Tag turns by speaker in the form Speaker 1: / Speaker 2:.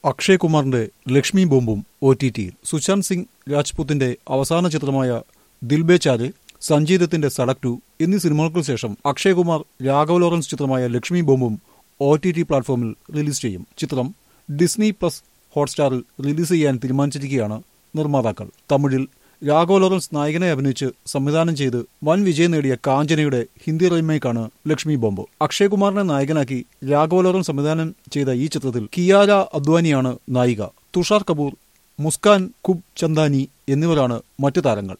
Speaker 1: അക്ഷയ് കുമാറിന്റെ ലക്ഷ്മി ബോംബും OTT-യിൽ. സുശാന്ത് സിംഗ് രാജ്പുത്തിന്റെ അവസാന ചിത്രമായ ദിൽ ബേചാരെ, സംജീദത്തിന്റെ സടക് 2 എന്നീ സിനിമകൾക്ക് ശേഷം അക്ഷയ് കുമാർ രാഘവ് ലോറൻസ് ചിത്രമായ ലക്ഷ്മി ബോംബും OTT പ്ലാറ്റ്ഫോമിൽ റിലീസ് ചെയ്യും. ചിത്രം ഡിസ്നി പ്ലസ് ഹോട്ട്സ്റ്റാറിൽ റിലീസ് ചെയ്യാൻ തീരുമാനിച്ചിരിക്കുകയാണ് നിർമ്മാതാക്കൾ. തമിഴിൽ രാഘവ് ലോറൻസ് നായകനായി അഭിനയിച്ച് സംവിധാനം ചെയ്ത് വൻ വിജയം നേടിയ കാഞ്ചനയുടെ ഹിന്ദി റീമേക്കാണ് ലക്ഷ്മി ബോംബ്. അക്ഷയ് കുമാറിനെ നായകനാക്കി രാഘവ് ലോറൻസ് സംവിധാനം ചെയ്ത ഈ ചിത്രത്തിൽ കിയാര അദ്വാനിയാണ് നായിക. തുഷാർ കപൂർ, മുസ്കാൻ ഖുബ് ചന്ദാനി എന്നിവരാണ് മറ്റു താരങ്ങൾ.